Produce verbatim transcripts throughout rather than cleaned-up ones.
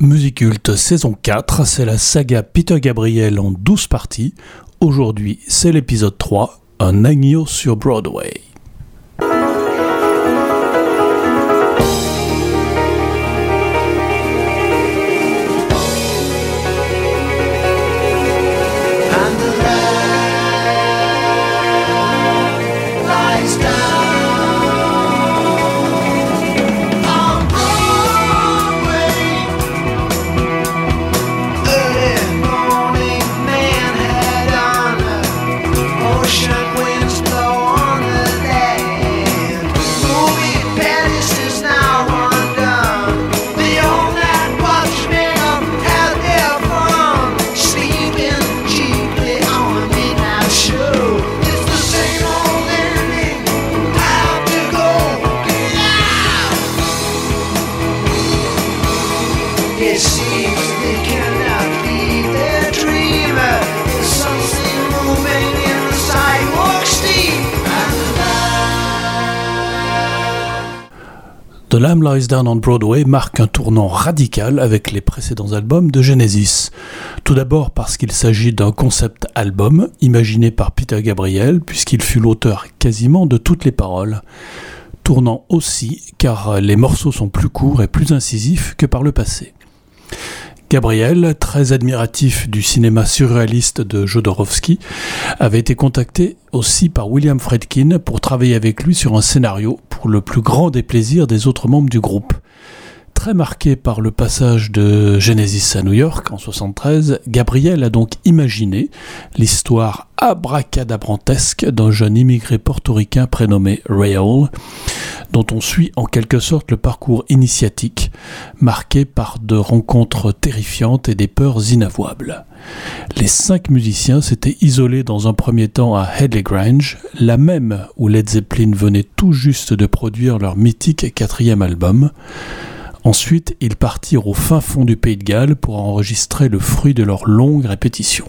Musiculte saison quatre, c'est la saga Peter Gabriel en douze parties. Aujourd'hui, c'est l'épisode trois, un agneau sur Broadway. The Lamb Lies Down on Broadway marque un tournant radical avec les précédents albums de Genesis. Tout d'abord parce qu'il s'agit d'un concept album imaginé par Peter Gabriel, puisqu'il fut l'auteur quasiment de toutes les paroles. Tournant aussi car les morceaux sont plus courts et plus incisifs que par le passé. Gabriel, très admiratif du cinéma surréaliste de Jodorowsky, avait été contacté aussi par William Friedkin pour travailler avec lui sur un scénario pour le plus grand des plaisirs des autres membres du groupe. Très marqué par le passage de Genesis à New York en soixante-treize, Gabriel a donc imaginé l'histoire abracadabrantesque d'un jeune immigré portoricain prénommé Ray Hall, dont on suit en quelque sorte le parcours initiatique, marqué par de rencontres terrifiantes et des peurs inavouables. Les cinq musiciens s'étaient isolés dans un premier temps à Headley Grange, la même où Led Zeppelin venait tout juste de produire leur mythique quatrième album. Ensuite, ils partirent au fin fond du Pays de Galles pour enregistrer le fruit de leur longue répétition.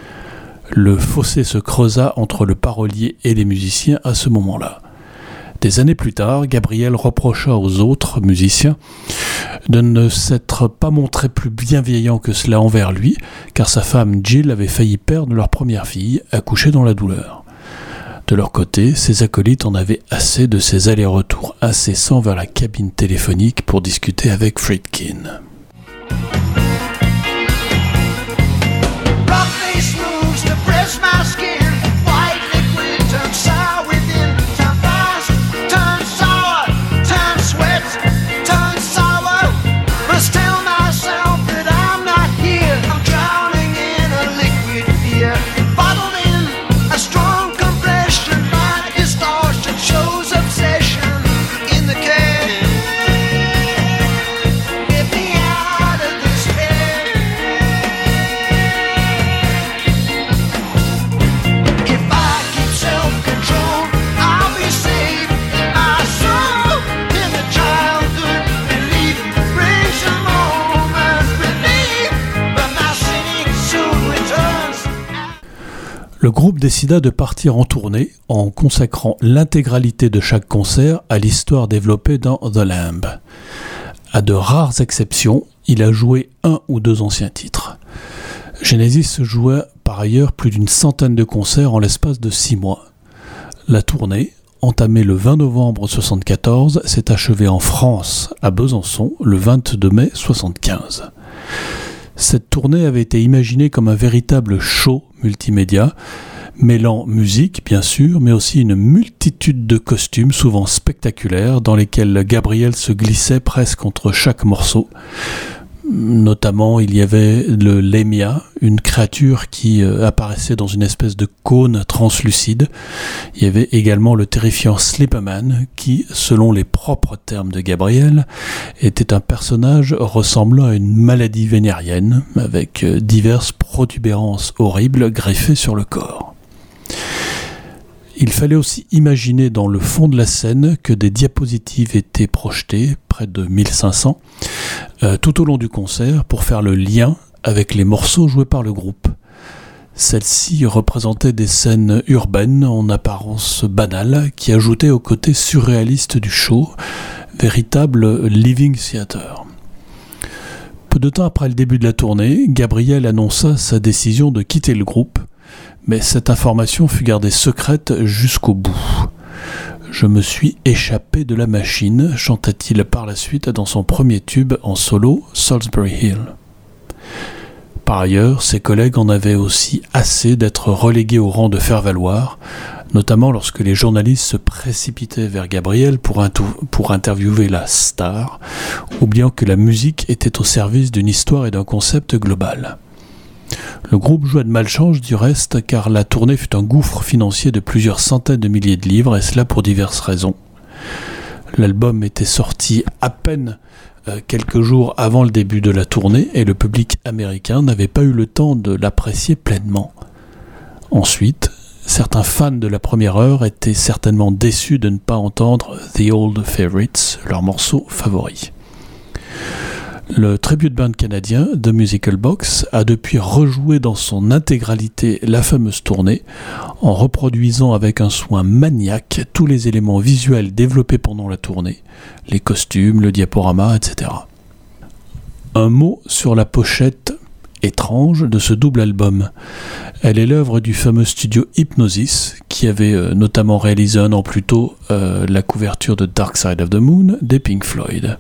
Le fossé se creusa entre le parolier et les musiciens à ce moment-là. Des années plus tard, Gabriel reprocha aux autres musiciens de ne s'être pas montré plus bienveillant que cela envers lui, car sa femme Jill avait failli perdre leur première fille, accouchée dans la douleur. De leur côté, ses acolytes en avaient assez de ces allers-retours incessants vers la cabine téléphonique pour discuter avec Friedkin. Le groupe décida de partir en tournée en consacrant l'intégralité de chaque concert à l'histoire développée dans The Lamb. À de rares exceptions, il a joué un ou deux anciens titres. Genesis jouait par ailleurs plus d'une centaine de concerts en l'espace de six mois. La tournée, entamée le vingt novembre soixante-quatorze, s'est achevée en France, à Besançon, le vingt-deux mai soixante-quinze. Cette tournée avait été imaginée comme un véritable show multimédia, mêlant musique bien sûr, mais aussi une multitude de costumes souvent spectaculaires dans lesquels Gabriel se glissait presque entre chaque morceau. Notamment, il y avait le Lemia, une créature qui euh, apparaissait dans une espèce de cône translucide. Il y avait également le terrifiant Slipperman, qui, selon les propres termes de Gabriel, était un personnage ressemblant à une maladie vénérienne, avec euh, diverses protubérances horribles greffées sur le corps. Il fallait aussi imaginer dans le fond de la scène que des diapositives étaient projetées, près de mille cinq cents, euh, tout au long du concert pour faire le lien avec les morceaux joués par le groupe. Celles-ci représentaient des scènes urbaines en apparence banales qui ajoutaient au côté surréaliste du show, véritable living theater. Peu de temps après le début de la tournée, Gabriel annonça sa décision de quitter le groupe, mais cette information fut gardée secrète jusqu'au bout. « Je me suis échappé de la machine », chanta-t-il par la suite dans son premier tube en solo, Salisbury Hill. Par ailleurs, ses collègues en avaient aussi assez d'être relégués au rang de faire-valoir, notamment lorsque les journalistes se précipitaient vers Gabriel pour, intou- pour interviewer la star, oubliant que la musique était au service d'une histoire et d'un concept global. Le groupe joua de malchance du reste, car la tournée fut un gouffre financier de plusieurs centaines de milliers de livres, et cela pour diverses raisons. L'album était sorti à peine euh, quelques jours avant le début de la tournée, et le public américain n'avait pas eu le temps de l'apprécier pleinement. Ensuite, certains fans de la première heure étaient certainement déçus de ne pas entendre The Old Favorites, leur morceau favori. Le tribute band canadien The Musical Box a depuis rejoué dans son intégralité la fameuse tournée, en reproduisant avec un soin maniaque tous les éléments visuels développés pendant la tournée, les costumes, le diaporama, et cetera. Un mot sur la pochette étrange de ce double album. Elle est l'œuvre du fameux studio Hipgnosis, qui avait euh, notamment réalisé un an plus tôt euh, la couverture de Dark Side of the Moon des Pink Floyd.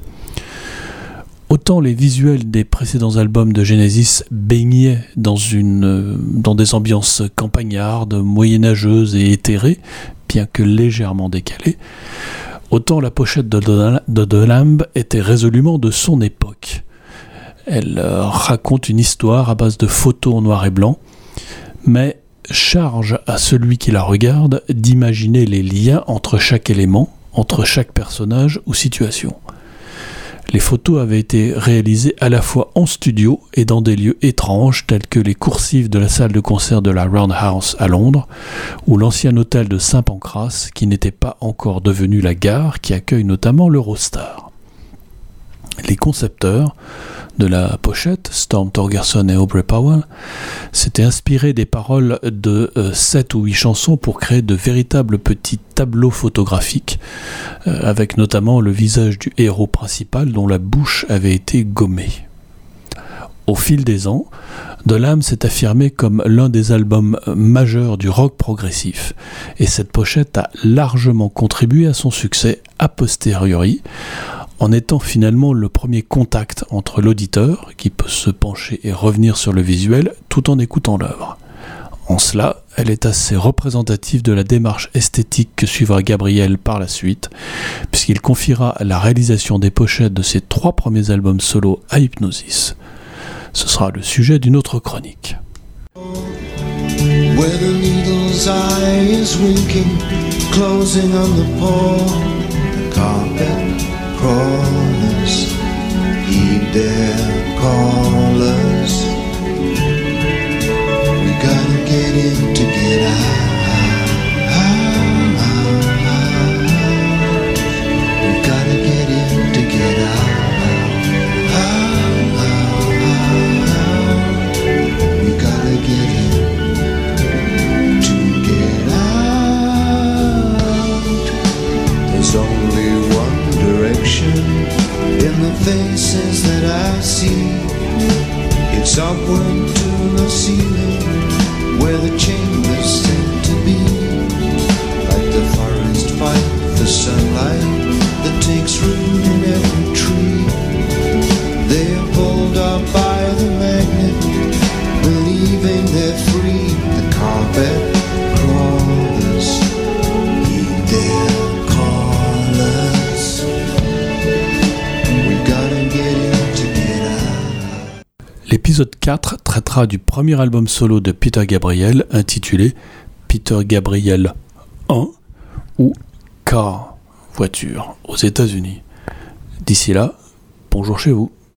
Autant les visuels des précédents albums de Genesis baignaient dans, une, euh, dans des ambiances campagnardes, moyenâgeuses et éthérées, bien que légèrement décalées, autant la pochette de The Lamb était résolument de son époque. Elle euh, raconte une histoire à base de photos en noir et blanc, mais charge à celui qui la regarde d'imaginer les liens entre chaque élément, entre chaque personnage ou situation. Les photos avaient été réalisées à la fois en studio et dans des lieux étranges tels que les coursives de la salle de concert de la Roundhouse à Londres ou l'ancien hôtel de Saint-Pancras qui n'était pas encore devenu la gare qui accueille notamment l'Eurostar. Les concepteurs de la pochette, Storm Thorgerson et Aubrey Powell, s'étaient inspirés des paroles de euh, sept ou huit chansons pour créer de véritables petits tableaux photographiques, euh, avec notamment le visage du héros principal dont la bouche avait été gommée. Au fil des ans, The Lamb s'est affirmé comme l'un des albums majeurs du rock progressif, et cette pochette a largement contribué à son succès a posteriori, en étant finalement le premier contact entre l'auditeur, qui peut se pencher et revenir sur le visuel, tout en écoutant l'œuvre. En cela, elle est assez représentative de la démarche esthétique que suivra Gabriel par la suite, puisqu'il confiera la réalisation des pochettes de ses trois premiers albums solo à Hipgnosis. Ce sera le sujet d'une autre chronique. Where the needle's eye is winking, closing on the pole, carpet crawlers, heed their callers. We gotta get in to get out. We gotta get in to get out. We gotta get in to get out. There's only one direction in the faces that I see. It's upward to the ceiling where the chambers tend to be. Like the forest fight for sunlight that takes root in every tree. They're pulled up by the magnet, believing they're free. The carpet crawlers heed their callers. We gotta get in to get out. L'épisode quatre traitera du premier album solo de Peter Gabriel intitulé Peter Gabriel un ou Car, voiture, aux États-Unis. D'ici là, bonjour chez vous.